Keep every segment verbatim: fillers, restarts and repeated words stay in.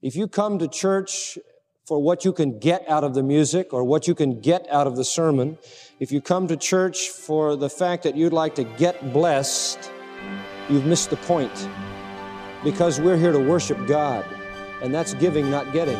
If you come to church for what you can get out of the music or what you can get out of the sermon, if you come to church for the fact that you'd like to get blessed, you've missed the point. Because we're here to worship God, and that's giving, not getting.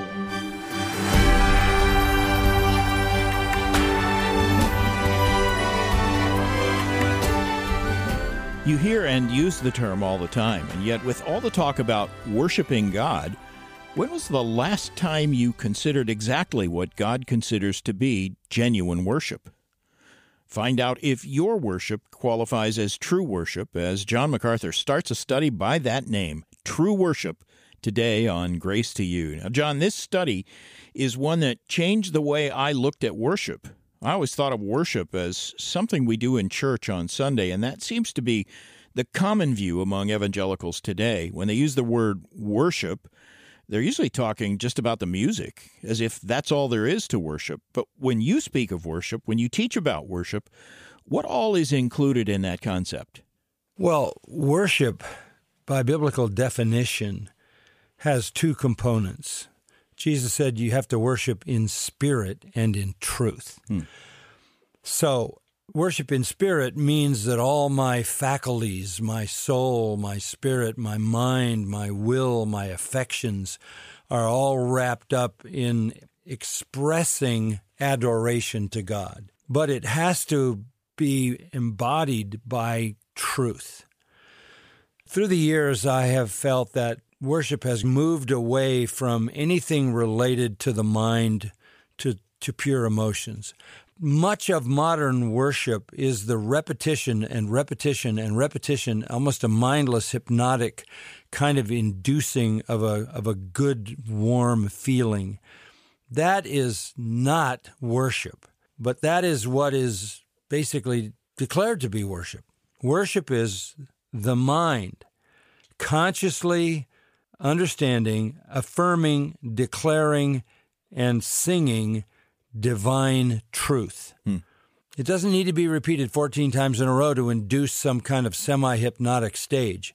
You hear and use the term all the time, and yet with all the talk about worshiping God, when was the last time you considered exactly what God considers to be genuine worship? Find out if your worship qualifies as true worship as John MacArthur starts a study by that name, True Worship, today on Grace to You. Now, John, this study is one that changed the way I looked at worship. I always thought of worship as something we do in church on Sunday, and that seems to be the common view among evangelicals today. When they use the word worship, they're usually talking just about the music, as if that's all there is to worship. But when you speak of worship, when you teach about worship, what all is included in that concept? Well, worship, by biblical definition, has two components. Jesus said you have to worship in spirit and in truth. Hmm. So worship in spirit means that all my faculties, my soul, my spirit, my mind, my will, my affections are all wrapped up in expressing adoration to God. But it has to be embodied by truth. Through the years, I have felt that worship has moved away from anything related to the mind to, to pure emotions. Much of modern worship is the repetition and repetition and repetition, almost a mindless, hypnotic kind of inducing of a, of a good, warm feeling. That is not worship, but that is what is basically declared to be worship. Worship is the mind consciously understanding, affirming, declaring, and singing divine truth. Hmm. It doesn't need to be repeated fourteen times in a row to induce some kind of semi-hypnotic stage.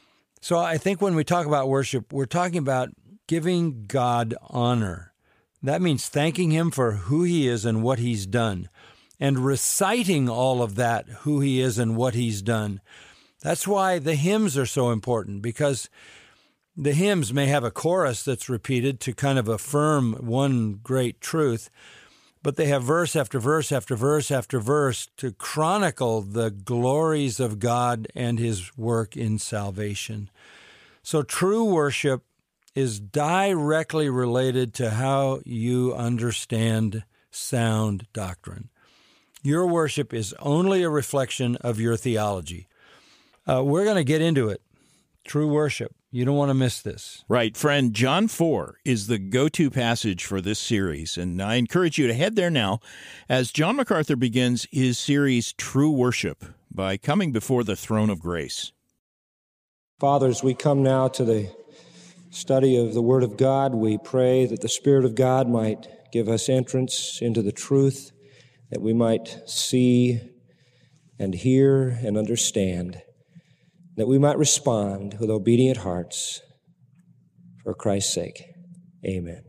So I think when we talk about worship, we're talking about giving God honor. That means thanking Him for who He is and what He's done, and reciting all of that, who He is and what He's done. That's why the hymns are so important, because the hymns may have a chorus that's repeated to kind of affirm one great truth, but they have verse after verse after verse after verse to chronicle the glories of God and His work in salvation. So true worship is directly related to how you understand sound doctrine. Your worship is only a reflection of your theology. Uh, we're going to get into it. True worship. You don't want to miss this. Right. Friend, John four is the go-to passage for this series, and I encourage you to head there now as John MacArthur begins his series, True Worship, by coming before the throne of grace. Fathers, we come now to the study of the Word of God. We pray that the Spirit of God might give us entrance into the truth, that we might see and hear and understand, that we might respond with obedient hearts for Christ's sake. Amen.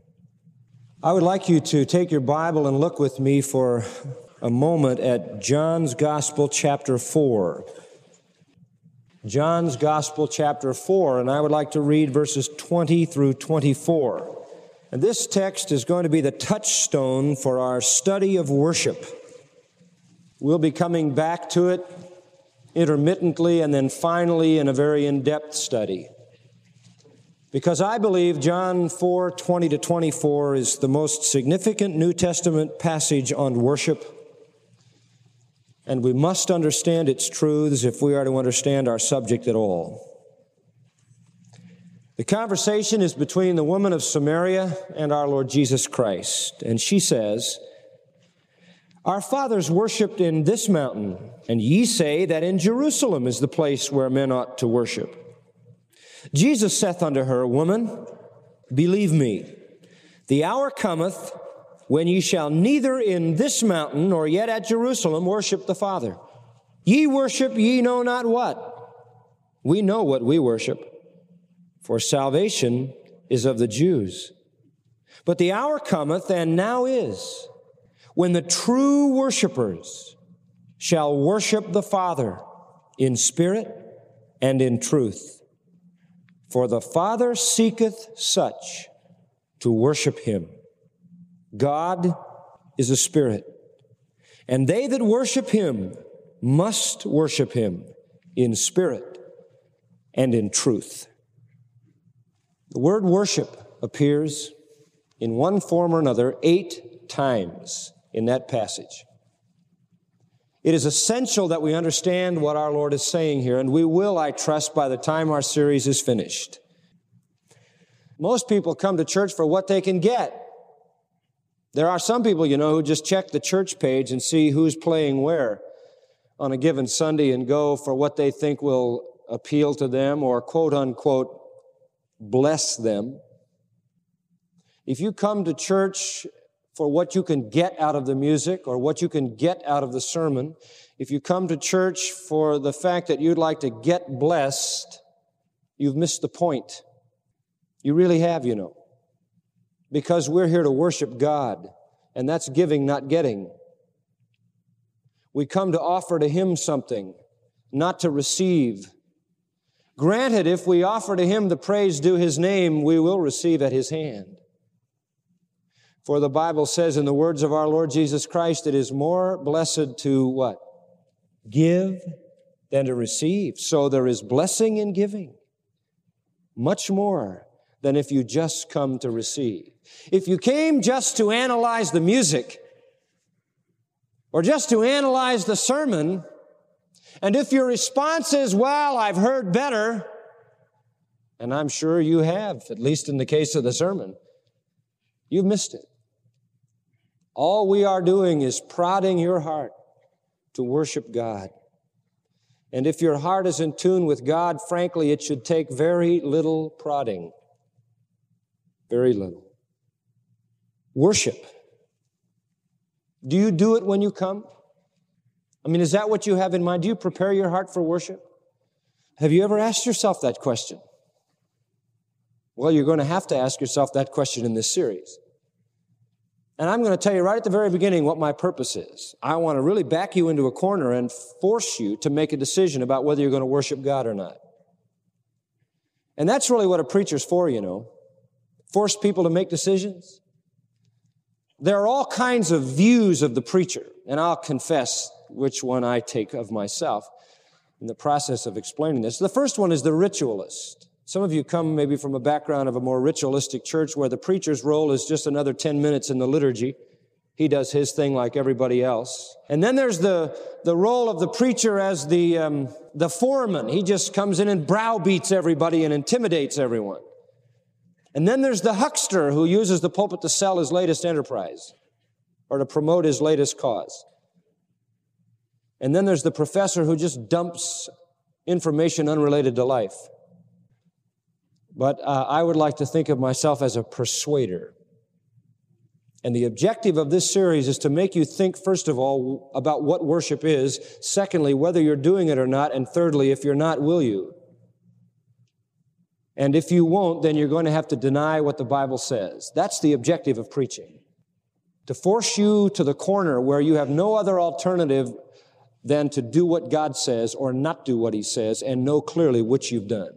I would like you to take your Bible and look with me for a moment at John's Gospel, chapter four. John's Gospel, chapter four, and I would like to read verses twenty through twenty-four. And this text is going to be the touchstone for our study of worship. We'll be coming back to it intermittently, and then finally in a very in-depth study. Because I believe John four, twenty to twenty-four is the most significant New Testament passage on worship, and we must understand its truths if we are to understand our subject at all. The conversation is between the woman of Samaria and our Lord Jesus Christ, and she says, "Our fathers worshipped in this mountain, and ye say that in Jerusalem is the place where men ought to worship. Jesus saith unto her, Woman, believe me, the hour cometh when ye shall neither in this mountain nor yet at Jerusalem worship the Father. Ye worship ye know not what. We know what we worship, for salvation is of the Jews. But the hour cometh, and now is, when the true worshipers shall worship the Father in spirit and in truth. For the Father seeketh such to worship him. God is a spirit, and they that worship him must worship him in spirit and in truth. The word worship appears in one form or another eight times in that passage. It is essential that we understand what our Lord is saying here, and we will, I trust, by the time our series is finished. Most people come to church for what they can get. There are some people, you know, who just check the church page and see who's playing where on a given Sunday and go for what they think will appeal to them or, quote unquote, bless them. If you come to church for what you can get out of the music or what you can get out of the sermon, if you come to church for the fact that you'd like to get blessed, you've missed the point. You really have, you know. Because we're here to worship God, and that's giving, not getting. We come to offer to him something, not to receive. Granted, if we offer to him the praise due his name, we will receive at his hand. For the Bible says in the words of our Lord Jesus Christ, it is more blessed to what? Give than to receive. So there is blessing in giving, much more than if you just come to receive. If you came just to analyze the music or just to analyze the sermon, and if your response is, well, I've heard better, and I'm sure you have, at least in the case of the sermon, you've missed it. All we are doing is prodding your heart to worship God. And if your heart is in tune with God, frankly, it should take very little prodding. Very little. Worship. Do you do it when you come? I mean, is that what you have in mind? Do you prepare your heart for worship? Have you ever asked yourself that question? Well, you're going to have to ask yourself that question in this series. And I'm going to tell you right at the very beginning what my purpose is. I want to really back you into a corner and force you to make a decision about whether you're going to worship God or not. And that's really what a preacher's for, you know. Force people to make decisions. There are all kinds of views of the preacher, and I'll confess which one I take of myself in the process of explaining this. The first one is the ritualist. Some of you come maybe from a background of a more ritualistic church where the preacher's role is just another ten minutes in the liturgy. He does his thing like everybody else. And then there's the, the role of the preacher as the, um, the foreman. He just comes in and browbeats everybody and intimidates everyone. And then there's the huckster who uses the pulpit to sell his latest enterprise or to promote his latest cause. And then there's the professor who just dumps information unrelated to life. But uh, I would like to think of myself as a persuader. And the objective of this series is to make you think, first of all, about what worship is. Secondly, whether you're doing it or not. And thirdly, if you're not, will you? And if you won't, then you're going to have to deny what the Bible says. That's the objective of preaching. To force you to the corner where you have no other alternative than to do what God says or not do what he says and know clearly which you've done.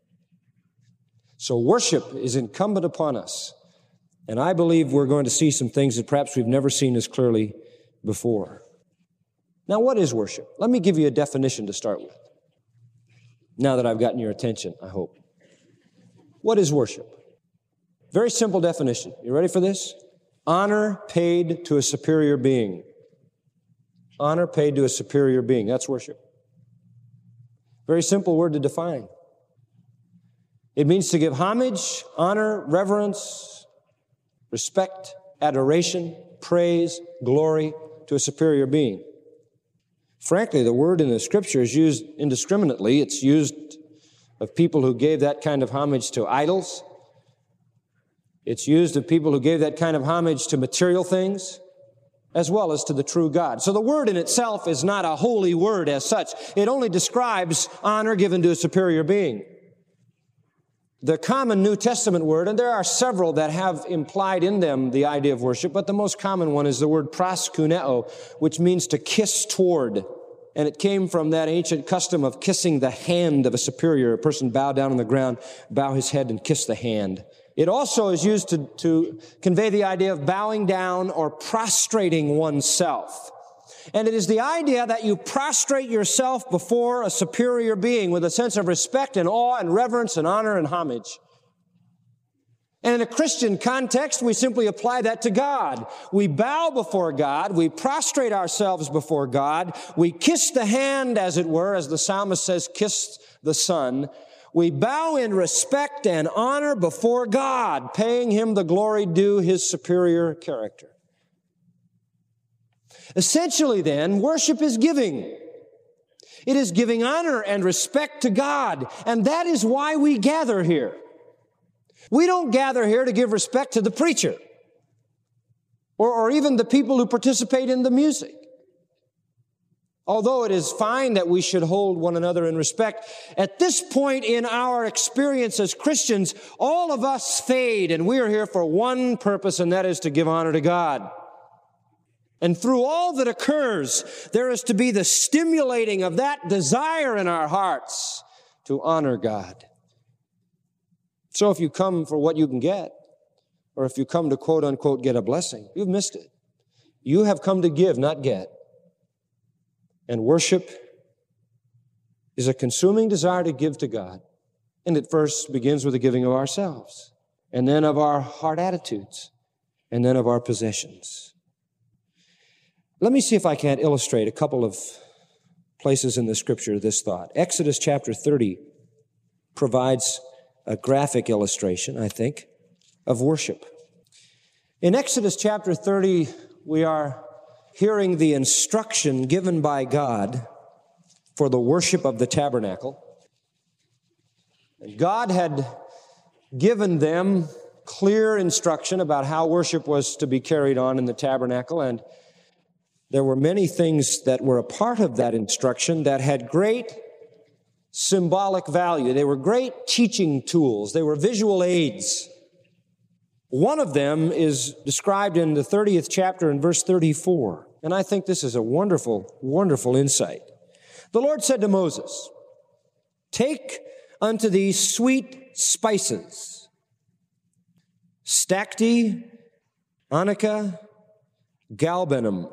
So worship is incumbent upon us. And I believe we're going to see some things that perhaps we've never seen as clearly before. Now, what is worship? Let me give you a definition to start with. Now that I've gotten your attention, I hope. What is worship? Very simple definition. You ready for this? Honor paid to a superior being. Honor paid to a superior being. That's worship. Very simple word to define. It means to give homage, honor, reverence, respect, adoration, praise, glory to a superior being. Frankly, the word in the Scripture is used indiscriminately. It's used of people who gave that kind of homage to idols. It's used of people who gave that kind of homage to material things, as well as to the true God. So the word in itself is not a holy word as such. It only describes honor given to a superior being. The common New Testament word, and there are several that have implied in them the idea of worship, but the most common one is the word proskuneo, which means to kiss toward. And it came from that ancient custom of kissing the hand of a superior. A person bow down on the ground, bow his head, and kiss the hand. It also is used to, to convey the idea of bowing down or prostrating oneself. And it is the idea that you prostrate yourself before a superior being with a sense of respect and awe and reverence and honor and homage. And in a Christian context, we simply apply that to God. We bow before God. We prostrate ourselves before God. We kiss the hand, as it were, as the psalmist says, kiss the Son. We bow in respect and honor before God, paying Him the glory due His superior character. Essentially, then, worship is giving. It is giving honor and respect to God, and that is why we gather here. We don't gather here to give respect to the preacher or, or even the people who participate in the music. Although it is fine that we should hold one another in respect, at this point in our experience as Christians, all of us fade, and we are here for one purpose, and that is to give honor to God. And through all that occurs, there is to be the stimulating of that desire in our hearts to honor God. So if you come for what you can get, or if you come to quote unquote get a blessing, you've missed it. You have come to give, not get. And worship is a consuming desire to give to God. And it first begins with the giving of ourselves, and then of our heart attitudes, and then of our possessions. Let me see if I can't illustrate a couple of places in the Scripture this thought. Exodus chapter thirty provides a graphic illustration, I think, of worship. In Exodus chapter thirty, we are hearing the instruction given by God for the worship of the tabernacle. God had given them clear instruction about how worship was to be carried on in the tabernacle, and there were many things that were a part of that instruction that had great symbolic value. They were great teaching tools. They were visual aids. One of them is described in the thirtieth chapter in verse thirty-four. And I think this is a wonderful, wonderful insight. The Lord said to Moses, "Take unto thee sweet spices, stacte, onycha, galbanum."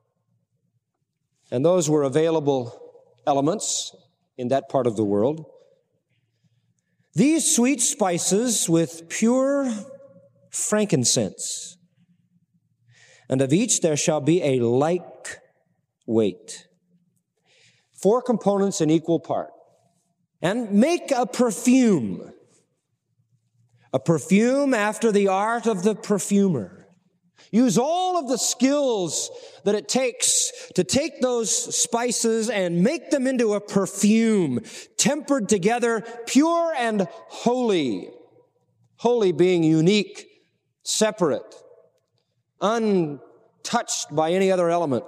And those were available elements in that part of the world. "These sweet spices with pure frankincense, and of each there shall be a like weight." Four components in equal part. "And make a perfume, a perfume after the art of the perfumer." Use all of the skills that it takes to take those spices and make them into a perfume, tempered together, pure and holy. Holy being unique, separate, untouched by any other element.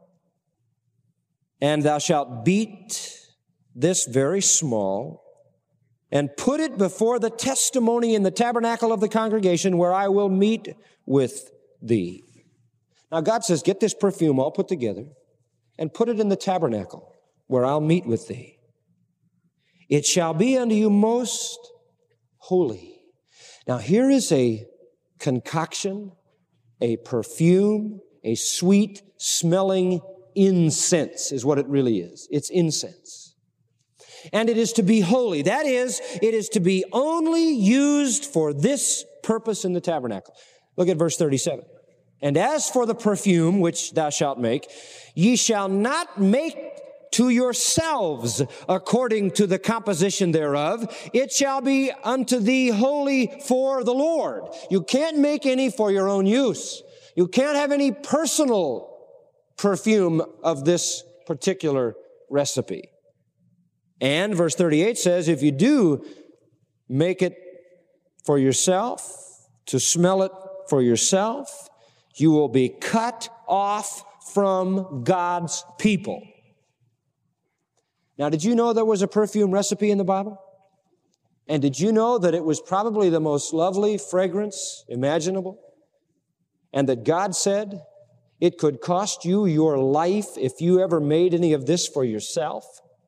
"And thou shalt beat this very small, and put it before the testimony in the tabernacle of the congregation, where I will meet with thee." Now God says, get this perfume all put together and put it in the tabernacle where I'll meet with thee. "It shall be unto you most holy." Now here is a concoction, a perfume, a sweet smelling incense is what it really is. It's incense. And it is to be holy. That is, it is to be only used for this purpose in the tabernacle. Look at verse thirty-seven. "And as for the perfume which thou shalt make, ye shall not make to yourselves according to the composition thereof. It shall be unto thee holy for the Lord." You can't make any for your own use. You can't have any personal perfume of this particular recipe. And verse thirty-eight says, if you do make it for yourself, to smell it for yourself, you will be cut off from God's people. Now, did you know there was a perfume recipe in the Bible? And did you know that it was probably the most lovely fragrance imaginable? And that God said it could cost you your life if you ever made any of this for yourself?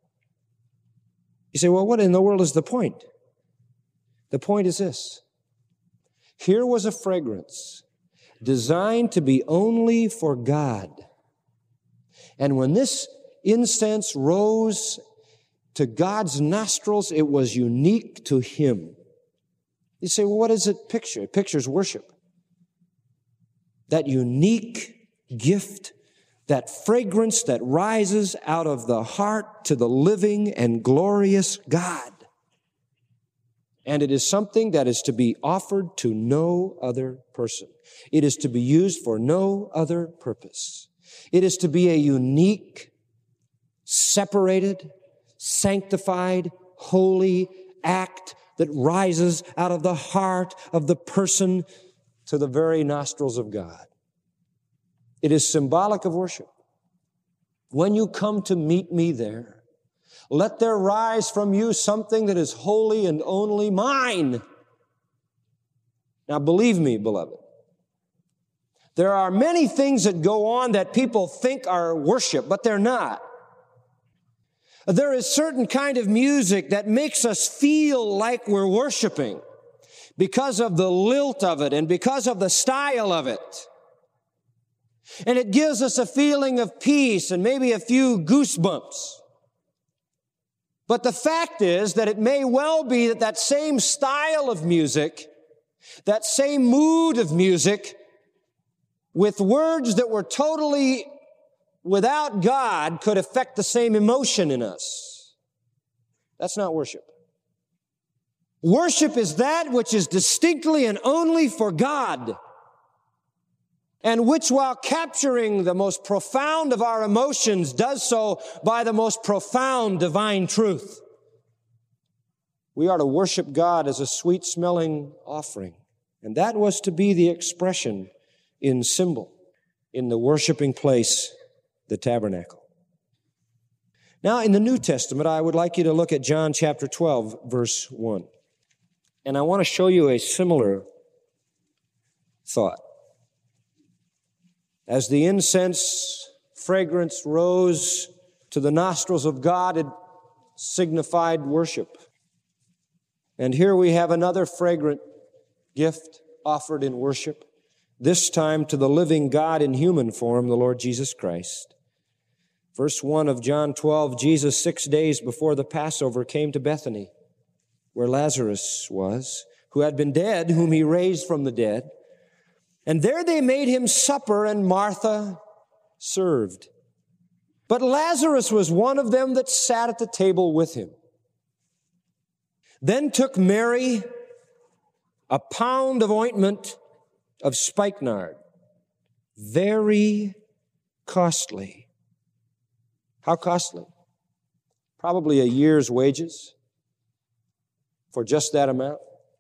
You say, well, what in the world is the point? The point is this. Here was a fragrance designed to be only for God. And when this incense rose to God's nostrils, it was unique to Him. You say, well, what does it picture? It pictures worship. That unique gift, that fragrance that rises out of the heart to the living and glorious God. And it is something that is to be offered to no other person. It is to be used for no other purpose. It is to be a unique, separated, sanctified, holy act that rises out of the heart of the person to the very nostrils of God. It is symbolic of worship. When you come to meet me there, let there rise from you something that is holy and only mine. Now, believe me, beloved, there are many things that go on that people think are worship, but they're not. There is certain kind of music that makes us feel like we're worshiping because of the lilt of it and because of the style of it. And it gives us a feeling of peace and maybe a few goosebumps. But the fact is that it may well be that that same style of music, that same mood of music, with words that were totally without God, could affect the same emotion in us. That's not worship. Worship is that which is distinctly and only for God, and which, while capturing the most profound of our emotions, does so by the most profound divine truth. We are to worship God as a sweet-smelling offering. And that was to be the expression in symbol, in the worshiping place, the tabernacle. Now, in the New Testament, I would like you to look at John chapter twelve, verse one. And I want to show you a similar thought. As the incense fragrance rose to the nostrils of God, it signified worship. And here we have another fragrant gift offered in worship, this time to the living God in human form, the Lord Jesus Christ. Verse one of John twelve, Jesus, six days before the Passover, came to Bethany, where Lazarus was, who had been dead, whom He raised from the dead. And there they made Him supper, and Martha served. But Lazarus was one of them that sat at the table with Him. Then took Mary a pound of ointment of spikenard, very costly. How costly? Probably a year's wages for just that amount.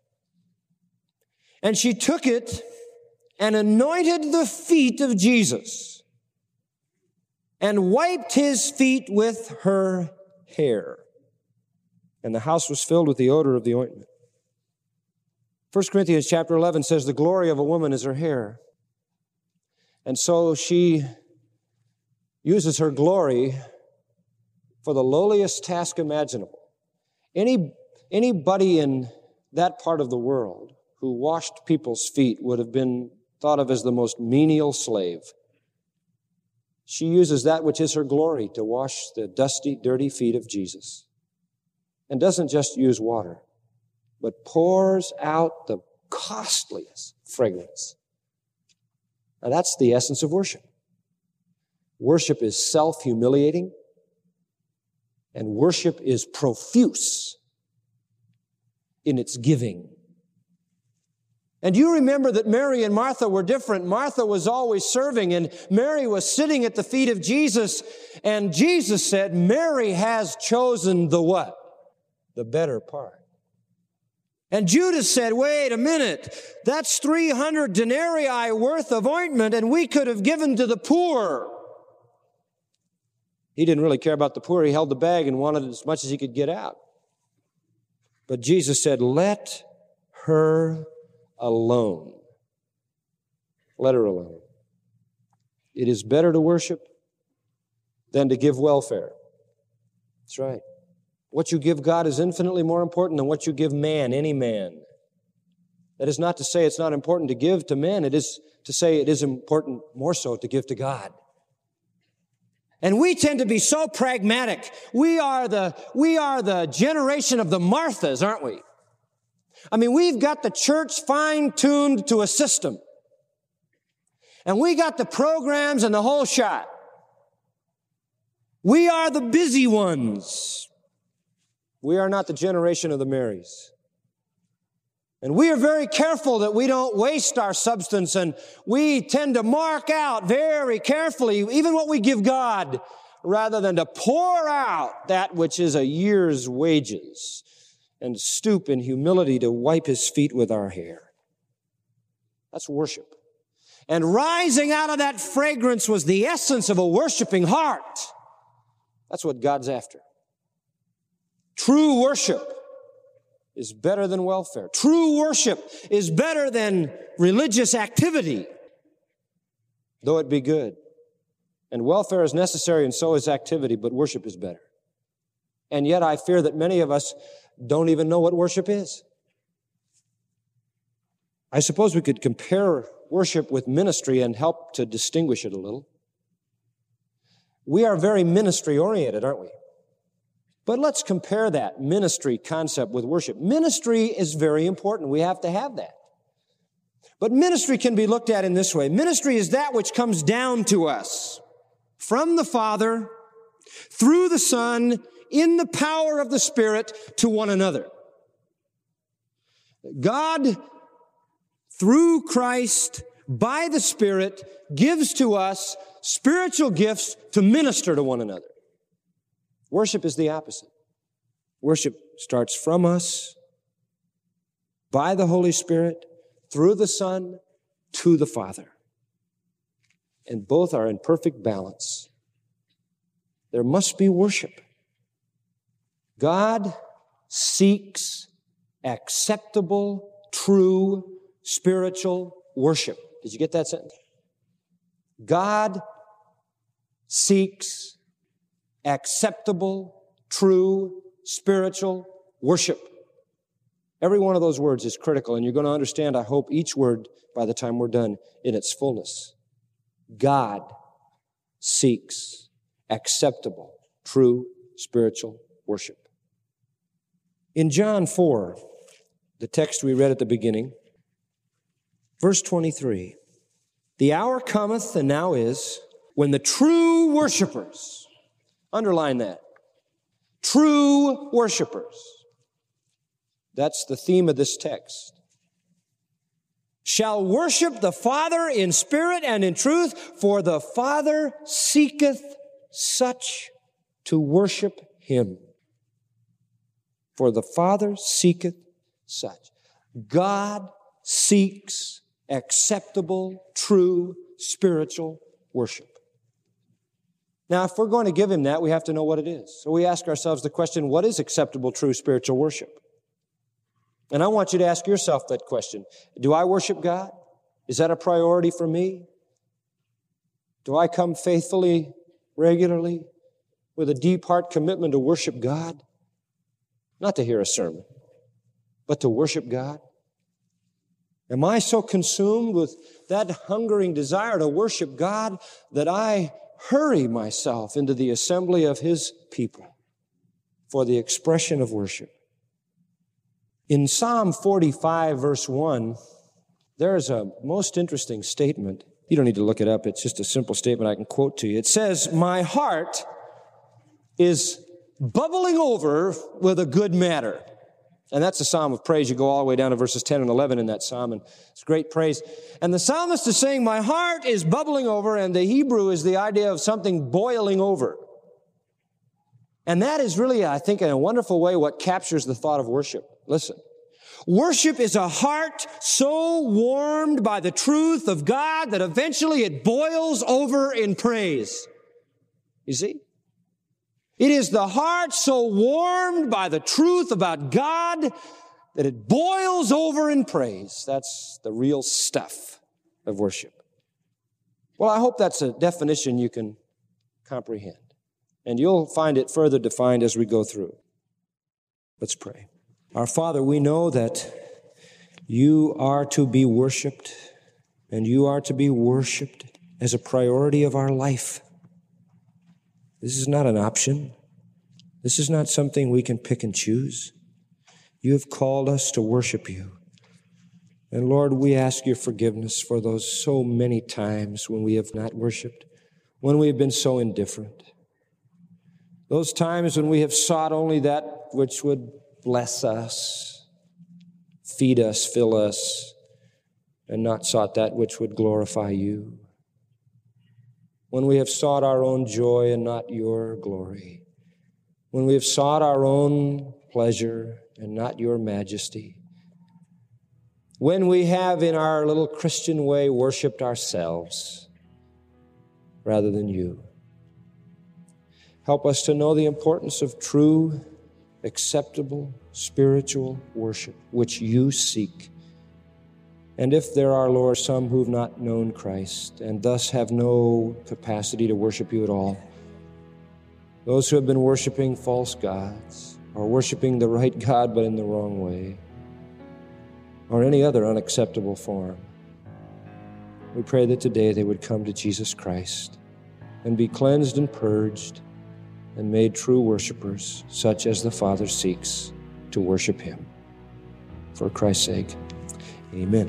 And she took it and anointed the feet of Jesus and wiped His feet with her hair. And the house was filled with the odor of the ointment. First Corinthians chapter eleven says the glory of a woman is her hair. And so she uses her glory for the lowliest task imaginable. Any, anybody in that part of the world who washed people's feet would have been thought of as the most menial slave. She uses that which is her glory to wash the dusty, dirty feet of Jesus. And doesn't just use water, but pours out the costliest fragrance. Now that's the essence of worship. Worship is self-humiliating, and worship is profuse in its giving. And you remember that Mary and Martha were different. Martha was always serving, and Mary was sitting at the feet of Jesus. And Jesus said, Mary has chosen the what? The better part. And Judas said, wait a minute, that's three hundred denarii worth of ointment, and we could have given to the poor. He didn't really care about the poor. He held the bag and wanted as much as he could get out. But Jesus said, let her alone. Let her alone. It is better to worship than to give welfare. That's right. What you give God is infinitely more important than what you give man, any man. That is not to say it's not important to give to men. It is to say it is important more so to give to God. And we tend to be so pragmatic. We are the, we are the generation of the Marthas, aren't we? I mean, we've got the church fine-tuned to a system. And we got the programs and the whole shot. We are the busy ones. We are not the generation of the Marys. And we are very careful that we don't waste our substance, and we tend to mark out very carefully even what we give God rather than to pour out that which is a year's wages and stoop in humility to wipe His feet with our hair. That's worship. And rising out of that fragrance was the essence of a worshiping heart. That's what God's after. True worship is better than welfare. True worship is better than religious activity, though it be good. And welfare is necessary and so is activity, but worship is better. And yet I fear that many of us don't even know what worship is. I suppose we could compare worship with ministry and help to distinguish it a little. We are very ministry-oriented, aren't we? But let's compare that ministry concept with worship. Ministry is very important. We have to have that. But ministry can be looked at in this way. Ministry is that which comes down to us from the Father, through the Son, in the power of the Spirit, to one another. God, through Christ, by the Spirit, gives to us spiritual gifts to minister to one another. Worship is the opposite. Worship starts from us, by the Holy Spirit, through the Son, to the Father. And both are in perfect balance. There must be worship. God seeks acceptable, true, spiritual worship. Did you get that sentence? God seeks acceptable, true, spiritual worship. Every one of those words is critical, and you're going to understand, I hope, each word by the time we're done in its fullness. God seeks acceptable, true, spiritual worship. In John four, the text we read at the beginning, verse twenty-three, the hour cometh, and now is, when the true worshipers, underline that, true worshipers, that's the theme of this text, shall worship the Father in spirit and in truth, for the Father seeketh such to worship Him. For the Father seeketh such. God seeks acceptable, true, spiritual worship. Now, if we're going to give Him that, we have to know what it is. So we ask ourselves the question, what is acceptable, true, spiritual worship? And I want you to ask yourself that question. Do I worship God? Is that a priority for me? Do I come faithfully, regularly, with a deep heart commitment to worship God? Not to hear a sermon, but to worship God. Am I so consumed with that hungering desire to worship God that I hurry myself into the assembly of His people for the expression of worship? In Psalm forty-five, verse one, there's a most interesting statement. You don't need to look it up. It's just a simple statement I can quote to you. It says, my heart is bubbling over with a good matter. And that's a psalm of praise. You go all the way down to verses ten and eleven in that psalm, and it's great praise. And the psalmist is saying, my heart is bubbling over, and the Hebrew is the idea of something boiling over. And that is really, I think, in a wonderful way, what captures the thought of worship. Listen. Worship is a heart so warmed by the truth of God that eventually it boils over in praise. You see? It is the heart so warmed by the truth about God that it boils over in praise. That's the real stuff of worship. Well, I hope that's a definition you can comprehend. And you'll find it further defined as we go through. Let's pray. Our Father, we know that you are to be worshiped, and you are to be worshiped as a priority of our life. This is not an option. This is not something we can pick and choose. You have called us to worship you. And Lord, we ask your forgiveness for those so many times when we have not worshiped, when we have been so indifferent. Those times when we have sought only that which would bless us, feed us, fill us, and not sought that which would glorify you. When we have sought our own joy and not your glory. When we have sought our own pleasure and not your majesty. When we have in our little Christian way worshiped ourselves rather than you. Help us to know the importance of true, acceptable, spiritual worship, which you seek. And if there are, Lord, some who have not known Christ and thus have no capacity to worship you at all, those who have been worshiping false gods or worshiping the right God but in the wrong way, or any other unacceptable form, we pray that today they would come to Jesus Christ and be cleansed and purged and made true worshipers, such as the Father seeks to worship him. For Christ's sake, amen.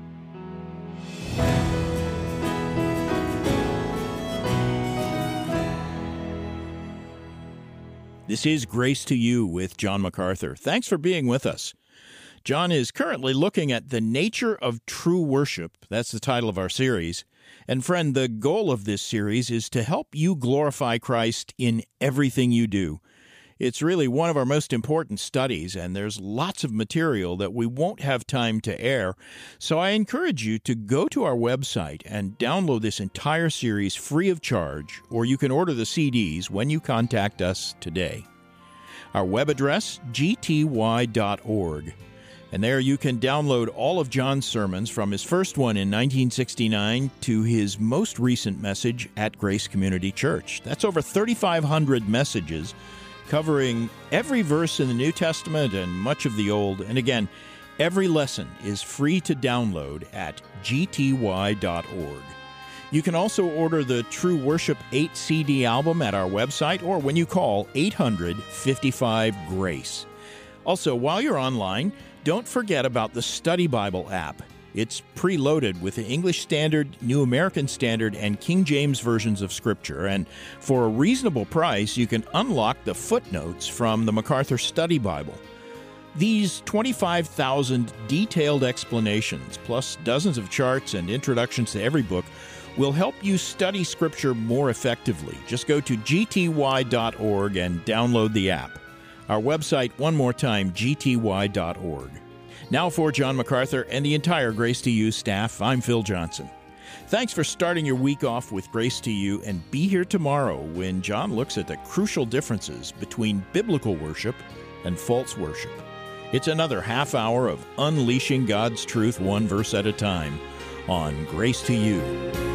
This is Grace to You with John MacArthur. Thanks for being with us. John is currently looking at the nature of true worship. That's the title of our series. And friend, the goal of this series is to help you glorify Christ in everything you do. It's really one of our most important studies, and there's lots of material that we won't have time to air. So I encourage you to go to our website and download this entire series free of charge, or you can order the C Ds when you contact us today. Our web address, g t y dot org. And there you can download all of John's sermons from his first one in nineteen sixty-nine to his most recent message at Grace Community Church. That's over thirty-five hundred messages covering every verse in the New Testament and much of the Old. And again, every lesson is free to download at g t y dot org. You can also order the True Worship eight C D album at our website or when you call eight hundred, fifty-five, GRACE. Also, while you're online, don't forget about the Study Bible app. It's preloaded with the English Standard, New American Standard, and King James versions of Scripture. And for a reasonable price, you can unlock the footnotes from the MacArthur Study Bible. These twenty-five thousand detailed explanations, plus dozens of charts and introductions to every book, will help you study Scripture more effectively. Just go to g t y dot org and download the app. Our website, one more time, g t y dot org. Now for John MacArthur and the entire Grace to You staff, I'm Phil Johnson. Thanks for starting your week off with Grace to You, and be here tomorrow when John looks at the crucial differences between biblical worship and false worship. It's another half hour of unleashing God's truth one verse at a time on Grace to You.